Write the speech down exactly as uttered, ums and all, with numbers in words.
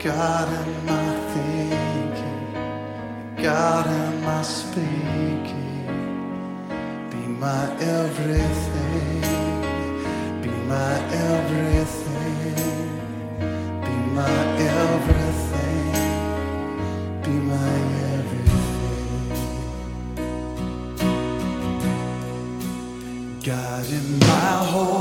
God in my thinking, God in my speaking. Be my everything, be my everything, be my everything, be my everything. God in my whole